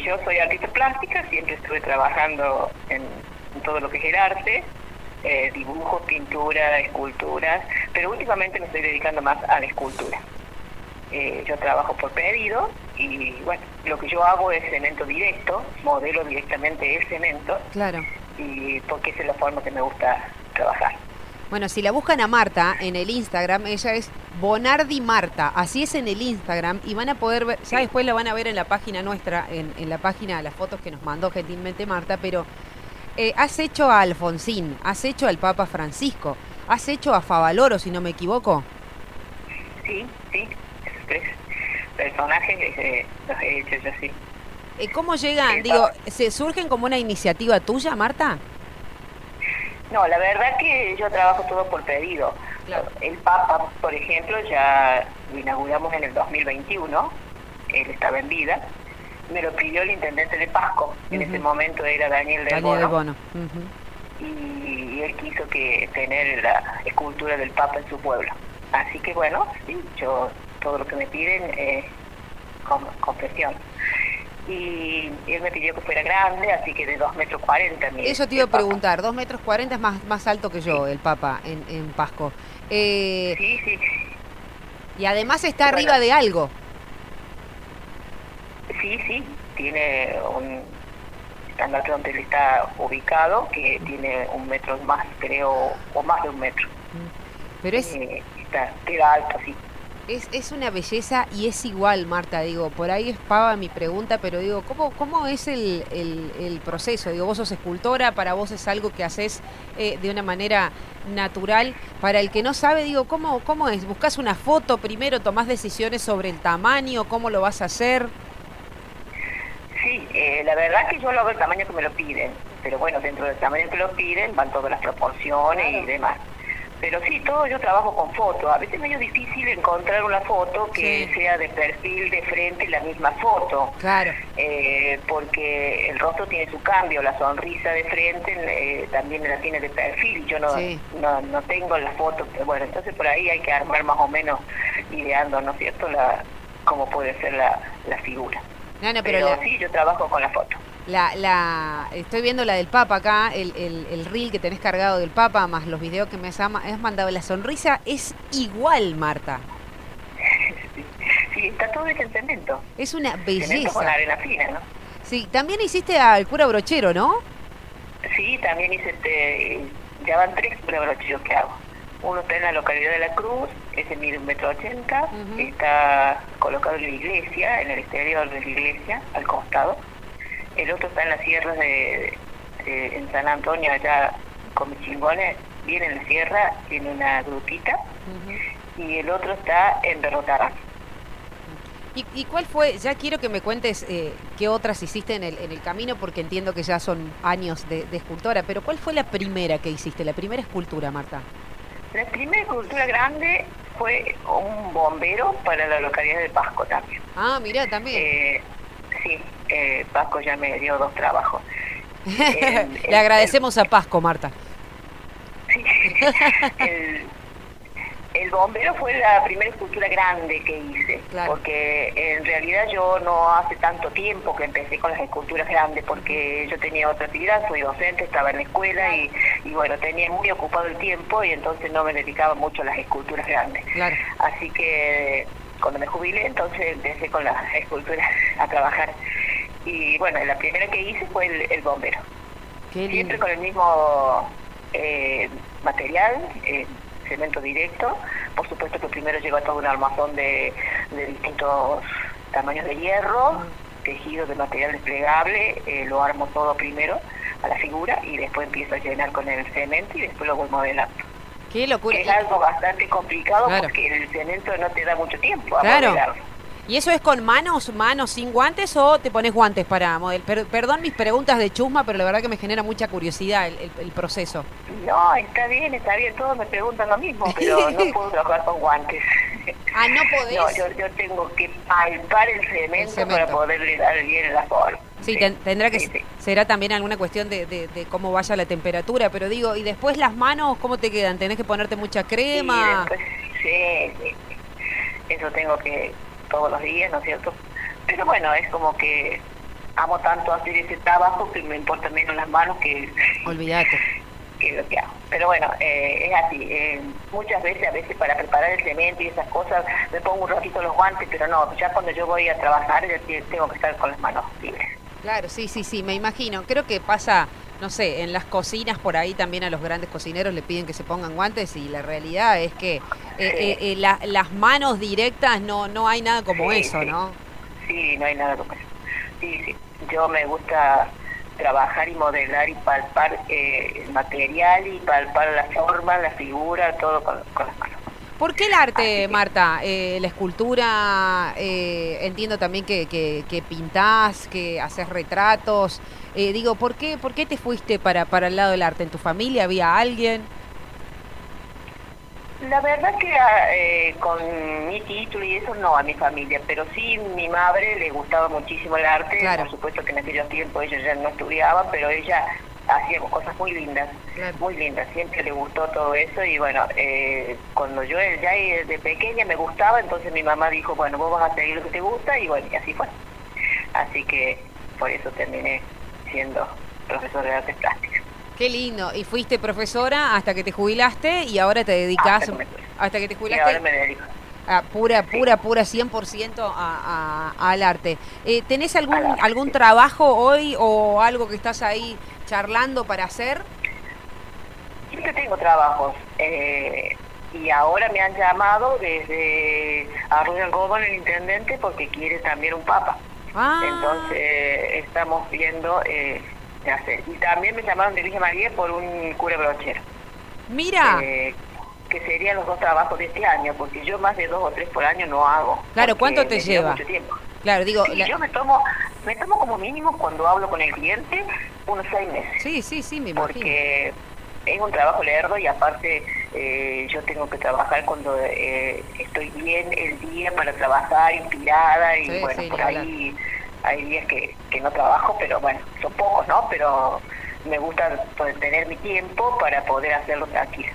yo soy artista plástica, siempre estuve trabajando en todo lo que es el arte, dibujos, pintura, esculturas, pero últimamente me estoy dedicando más a la escultura. Yo trabajo por pedido y bueno, lo que yo hago es cemento directo, modelo directamente el cemento. Claro. Y porque esa es la forma que me gusta trabajar. Bueno, si la buscan a Marta en el Instagram, ella es Bonardi Marta, así es en el Instagram, y van a poder ver, ya después la van a ver en la página nuestra, en la página, las fotos que nos mandó gentilmente Marta, pero has hecho a Alfonsín, has hecho al Papa Francisco, has hecho a Favaloro, si no me equivoco. Sí, esos tres personajes los he hecho yo, sí. ¿Cómo llegan? Digo, ¿se surgen como una iniciativa tuya, Marta? No, la verdad que yo trabajo todo por pedido. Claro. El Papa, por ejemplo, ya lo inauguramos en el 2021, él estaba en vida, me lo pidió el intendente de Pasco, en ese momento era Daniel del Bono. Y él quiso que tener la escultura del Papa en su pueblo. Así que bueno, sí, yo todo lo que me piden con presión. Y él me pidió que fuera grande, así que de 2,40 m. Eso te iba a preguntar, 2,40 m es más alto que yo, el Papa, en Pasco. Sí. Y además está arriba de algo. Sí, tiene un estándar donde él está ubicado, que tiene 1 metro más, creo, o más de 1 metro. Pero queda alto, sí. Es una belleza y es igual, Marta, digo, por ahí es pava mi pregunta, pero digo, ¿cómo es el proceso? Digo, vos sos escultora, para vos es algo que haces de una manera natural. Para el que no sabe, digo, ¿cómo es? ¿Buscás una foto primero, tomás decisiones sobre el tamaño, cómo lo vas a hacer? Sí, la verdad que yo lo hago el tamaño que me lo piden, pero bueno, dentro del tamaño que lo piden van todas las proporciones y demás. Pero sí, todo yo trabajo con fotos. A veces es medio difícil encontrar una foto que sea de perfil, de frente, la misma foto. Claro. Porque el rostro tiene su cambio, la sonrisa de frente también la tiene de perfil. Yo no tengo la foto, pero bueno, entonces por ahí hay que armar más o menos ideando, ¿no es cierto?, cómo puede ser la figura. No, pero sí, yo trabajo con la foto. Estoy viendo la del Papa acá, el reel que tenés cargado del Papa, más los videos que me has mandado. La sonrisa es igual, Marta. Sí, está todo hecho en cemento. Es una belleza. Cemento con arena fina, ¿no? Sí, también hiciste al cura Brochero, ¿no? Sí, también hice, ya van 3 cura brocheros que hago. Uno está en la localidad de La Cruz, ese mide 1,80 m, está colocado en la iglesia, en el exterior de la iglesia, al costado. El otro está en las sierras en San Antonio, allá con mis chingones, viene en la sierra, tiene una grutita, y el otro está en Berrotarán. ¿Y cuál fue? Ya quiero que me cuentes qué otras hiciste en el camino, porque entiendo que ya son años de escultora, pero ¿cuál fue la primera que hiciste, la primera escultura, Marta? La primera escultura grande fue un bombero para la localidad de Pasco también. Ah, mirá, también. Sí, Pasco ya me dio 2 trabajos. Le agradecemos a Pasco, Marta. Sí, el bombero fue la primera escultura grande que hice, claro. Porque en realidad yo no hace tanto tiempo que empecé con las esculturas grandes, porque yo tenía otra actividad, soy docente, estaba en la escuela y bueno, tenía muy ocupado el tiempo y entonces no me dedicaba mucho a las esculturas grandes. Claro. Así que cuando me jubilé, entonces empecé con las esculturas a trabajar. Y bueno, la primera que hice fue el bombero. Siempre con el mismo material, cemento directo. Por supuesto que primero lleva todo un armazón de distintos tamaños de hierro, tejido de material desplegable, lo armo todo primero a la figura y después empiezo a llenar con el cemento y después lo voy modelando. ¡Qué locura! Es algo bastante complicado, claro, porque el cemento no te da mucho tiempo a modelarlo. ¿Y eso es con manos sin guantes o te pones guantes para modelar? Perdón mis preguntas de chusma, pero la verdad que me genera mucha curiosidad el proceso. No, está bien, todos me preguntan lo mismo, pero no puedo trabajar con guantes. Ah, ¿no podés? No, yo tengo que palpar el cemento para poderle dar bien la forma. Sí, tendrá que será también alguna cuestión de cómo vaya la temperatura, pero digo, ¿y después las manos cómo te quedan? ¿Tenés que ponerte mucha crema? Sí, eso tengo que todos los días, ¿no es cierto? Pero bueno, es como que amo tanto hacer ese trabajo que me importa menos las manos que... Olvídate. Que lo que hago. Pero bueno, es así. Muchas veces, a veces para preparar el cemento y esas cosas, me pongo un ratito los guantes, pero no, ya cuando yo voy a trabajar, ya tengo que estar con las manos libres. Claro, sí, me imagino. Creo que pasa, no sé, en las cocinas por ahí también a los grandes cocineros le piden que se pongan guantes y la realidad es que las manos directas no hay nada como eso, sí. ¿no? Sí, no hay nada como eso. Sí. Yo me gusta trabajar y modelar y palpar el material y palpar la forma, la figura, todo con las manos. ¿Por qué el arte, Marta? La escultura, entiendo también que pintás, que haces retratos. Digo, ¿por qué te fuiste para el lado del arte? ¿En tu familia había alguien? La verdad que con mi título y eso no a mi familia, pero sí mi madre le gustaba muchísimo el arte. Claro. Por supuesto que en aquellos tiempos ella ya no estudiaba, pero ella hacía cosas muy lindas, claro. Muy lindas, siempre le gustó todo eso y bueno, cuando yo ya de pequeña me gustaba, entonces mi mamá dijo, bueno, vos vas a seguir lo que te gusta y bueno, y así fue. Así que por eso terminé siendo profesora de artes plásticas. Qué lindo. Y fuiste profesora hasta que te jubilaste y ahora te dedicás... Hasta que te jubilaste. Y ahora me dedico. Pura 100% al arte. ¿Tenés algún trabajo hoy o algo que estás ahí charlando para hacer? Siempre tengo trabajos. Y ahora me han llamado desde Arroyo Algodón, el intendente, porque quiere también un papa. Entonces estamos viendo... hacer. Y también me llamaron de Villa María por un cura brochero. Mira. Que serían los dos trabajos de este año, porque yo más de 2 o 3 por año no hago. Claro, ¿cuánto te lleva? Mucho tiempo. Claro, digo... Sí, yo me tomo como mínimo cuando hablo con el cliente unos 6 meses. Sí, me imagino. Porque es un trabajo lerdo y aparte yo tengo que trabajar cuando estoy bien el día para trabajar, inspirada y por ahí... Hay días que no trabajo, pero bueno, son pocos, ¿no? Pero me gusta tener mi tiempo para poder hacerlo tranquilo.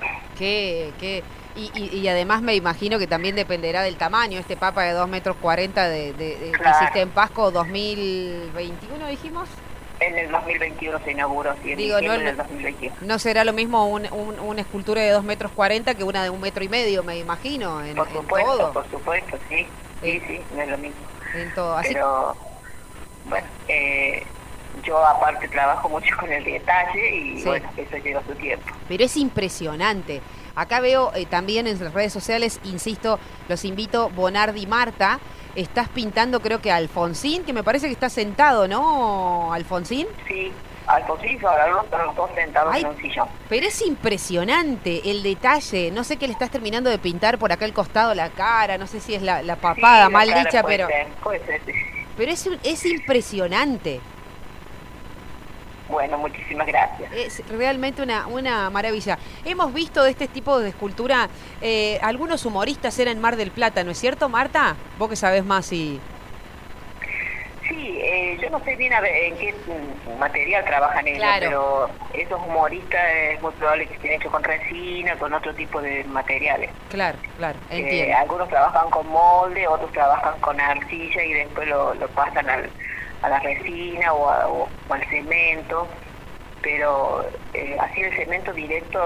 Y además me imagino que también dependerá del tamaño. Este papa de 2,40 metros claro. Que hiciste en Pasco 2021, dijimos. En el 2021 se inauguró, sí, en el 2021. No será lo mismo una escultura de 2,40 metros que una de 1,5 metros, me imagino, por supuesto, sí, no es lo mismo. En todo. Así... Pero, bueno, yo aparte trabajo mucho con el detalle y bueno, eso lleva su tiempo. Pero es impresionante. Acá veo también en las redes sociales, insisto, los invito, Bonardi Marta, estás pintando creo que a Alfonsín, que me parece que está sentado, ¿no, Alfonsín? Sí, Alfonsín, ahora los dos sentados en un sillón. Pero es impresionante el detalle, no sé qué le estás terminando de pintar por acá al costado, la cara, no sé si es la papada mal dicha, pero... Puede ser, sí. Pero es impresionante. Bueno, muchísimas gracias. Es realmente una maravilla. Hemos visto de este tipo de escultura, algunos humoristas eran en Mar del Plata, ¿no es cierto, Marta? Vos que sabés más y... Sí, yo no sé bien en qué material trabajan ellos, pero esos humoristas es muy probable que estén hechos con resina, con otro tipo de materiales. Claro, entiendo. Algunos trabajan con molde, otros trabajan con arcilla y después lo pasan a la resina o al cemento, pero así el cemento directo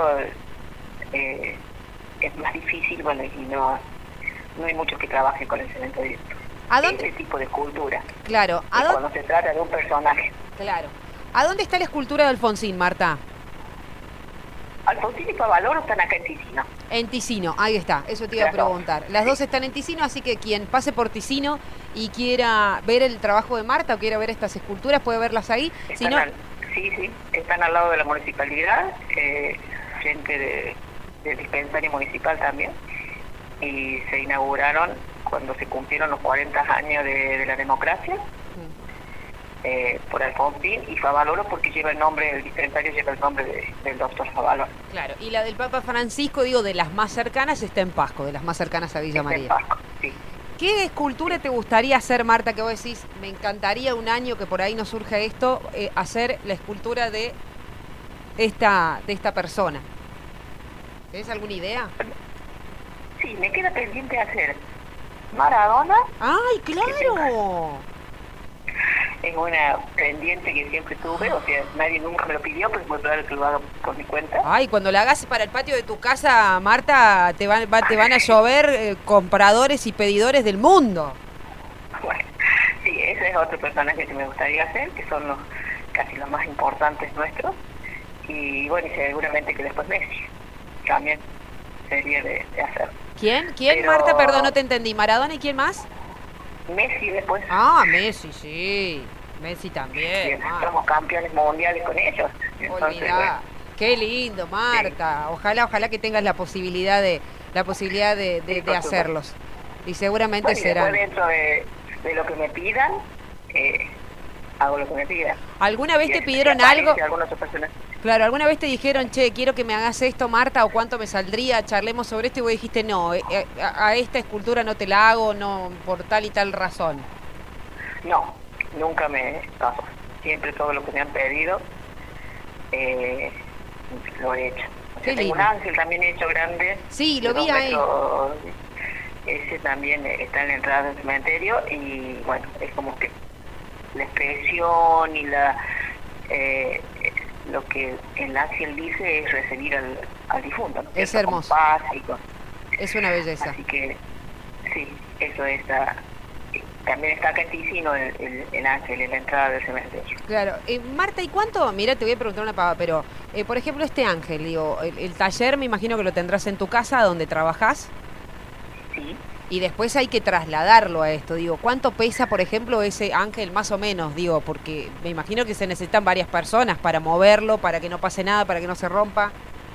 es más difícil, bueno, y no hay muchos que trabajen con el cemento directo. ¿A dónde? Ese tipo de escultura. Claro. Cuando se trata de un personaje. Claro. ¿A dónde está la escultura de Alfonsín, Marta? Alfonsín y Favaloro están acá en Ticino. En Ticino, ahí está, eso te iba a preguntar. Las dos están en Ticino, así que quien pase por Ticino y quiera ver el trabajo de Marta o quiera ver estas esculturas, puede verlas ahí. Sí, están al lado de la municipalidad, frente del dispensario municipal también, y se inauguraron cuando se cumplieron los 40 años de la democracia, por Alfonsín, y Favaloro porque lleva el nombre, el dispensario lleva el nombre del doctor Favaloro. Claro, y la del Papa Francisco, digo, de las más cercanas, está en Pasco, de las más cercanas a Villa María. En Pasco, sí. ¿Qué escultura te gustaría hacer, Marta, que vos decís, me encantaría un año que por ahí nos surja esto, hacer la escultura de esta persona? ¿Tenés alguna idea? Sí, me queda pendiente hacer Maradona. ¡Ay, claro! es una pendiente que siempre tuve, o sea, nadie nunca me lo pidió, pues muy claro que lo haga por mi cuenta. Ay, cuando la hagas para el patio de tu casa, Marta, te van a llover compradores y pedidores del mundo. Bueno, sí, ese es otro personaje que me gustaría hacer, que son casi los más importantes nuestros, y bueno, y seguramente que después Messi también sería de hacer. ¿Quién, Pero... Marta? Perdón, no te entendí. ¿Maradona y quién más? Messi después. Ah, Messi, sí. Messi también. Somos campeones mundiales con ellos. Entonces, bueno. Qué lindo, Marta. Sí. Ojalá que tengas la posibilidad de hacerlos. Y seguramente serán. Dentro de lo que me pidan, hago lo que me pidan. ¿Alguna vez te pidieron algo? Claro, ¿alguna vez te dijeron, che, quiero que me hagas esto, Marta, o cuánto me saldría, charlemos sobre esto, y vos dijiste, no, a esta escultura no te la hago, no, por tal y tal razón? No, nunca me pasó. Siempre todo lo que me han pedido, lo he hecho. O sea, tengo un ángel también hecho grande. Sí, lo vi ahí. Ese también está en la entrada del cementerio, y bueno, es como que la expresión y lo que el ángel dice es recibir al difunto, ¿no? Es hermoso. Con paz y es una belleza. Así que sí, eso está. También está acá en Ticino el ángel en la entrada del cementerio. Claro. Marta, ¿y cuánto? Mira, te voy a preguntar una pava, pero por ejemplo este ángel, digo, el taller me imagino que lo tendrás en tu casa donde trabajás. Sí. Y después hay que trasladarlo a esto, digo, ¿cuánto pesa, por ejemplo, ese ángel más o menos? Digo, porque me imagino que se necesitan varias personas para moverlo, para que no pase nada, para que no se rompa.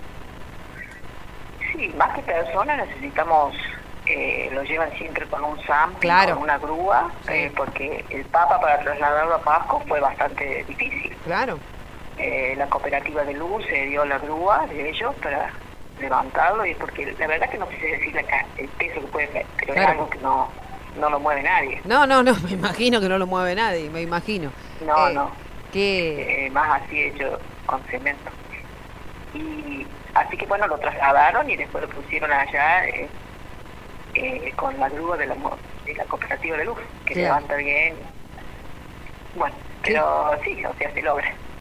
Sí, más que personas necesitamos, lo llevan siempre con un SAM, claro, con una grúa, sí. Porque el Papa para trasladarlo a Pasco fue bastante difícil. Claro. La cooperativa de luz se dio la grúa de ellos para levantarlo, y porque la verdad que no sé decir el peso que puede ser, pero claro, es algo que no lo mueve nadie. No, me imagino que no lo mueve nadie, me imagino. No. ¿Qué? Más así hecho con cemento. Y así que bueno, lo trasladaron y después lo pusieron allá con la grúa de la cooperativa de luz, que claro, levanta bien. Bueno, pero sí, o sea, se logra.